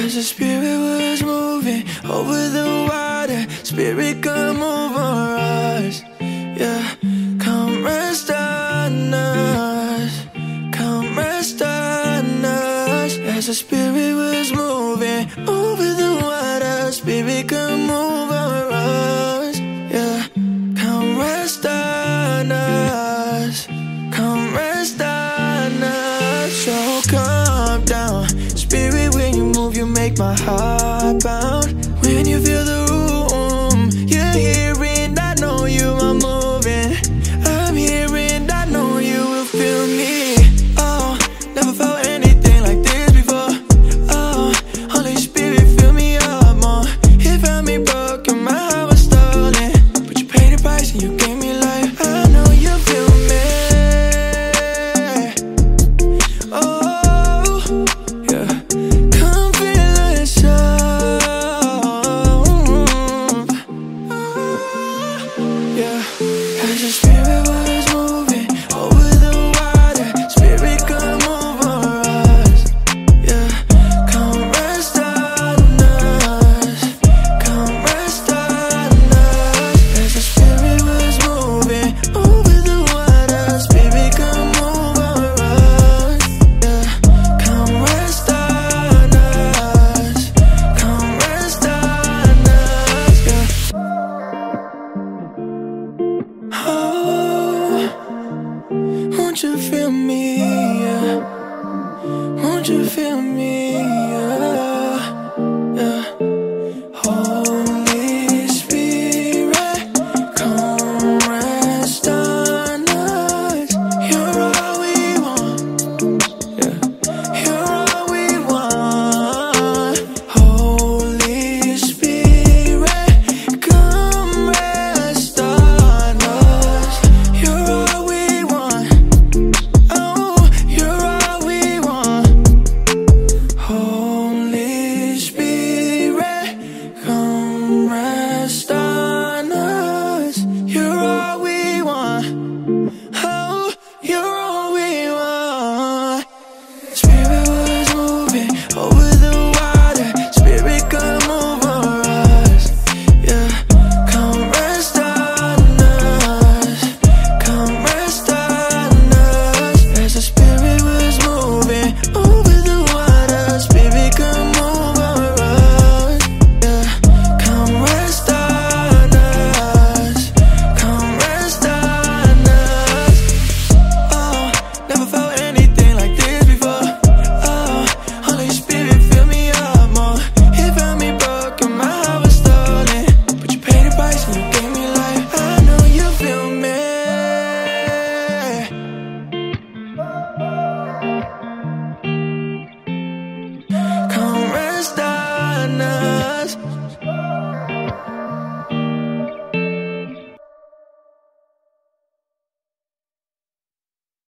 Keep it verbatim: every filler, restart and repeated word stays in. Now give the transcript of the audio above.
As the spirit was moving over the water, spirit come move on us. Yeah, come rest on us, come rest on us. As the spirit was moving over the water, spirit come move on us. Yeah, come rest on us, come rest on us. So calm down, spirit, when you move, you make my heart pound. When you feel the room, you're hearing, I know you are moving. I'm hearing, I know you will feel me. Oh, never felt anything like this before. Oh, Holy Spirit, fill me up more. It found me broken, my heart was stolen, but you paid the price and you gave me life. I know you feel me. Oh, yeah. Come feel it so. Yeah. As the spirit was moving over the water, spirit come move on us. Yeah. Come rest on us, come rest on us. As the spirit was moving over the water, spirit come move on us. Yeah. Come rest on us, come rest on us. Yeah. Oh, won't you feel me? Yeah. Won't you feel me? Yeah. Yeah. Holy Spirit, come rest on us. You're all we want. Yeah. You're all we want. Holy Spirit, come rest on us. You're all we want. Oh, you're all we want. Holy Spirit, come rest on us. You're all we want. Oh, you're all we want. Spirit was moving over the water, spirit come move on us. Yeah, come rest on us, come rest on us. As the spirit was moving over the water, spirit come move on us. Yeah, come rest on us, come rest on us. Oh, never felt anything like this before. Oh, Holy Spirit, fill me up more. It found me broken, my heart was stolen, but you paid the price and you gave me life. I know you feel me. Come rest on us.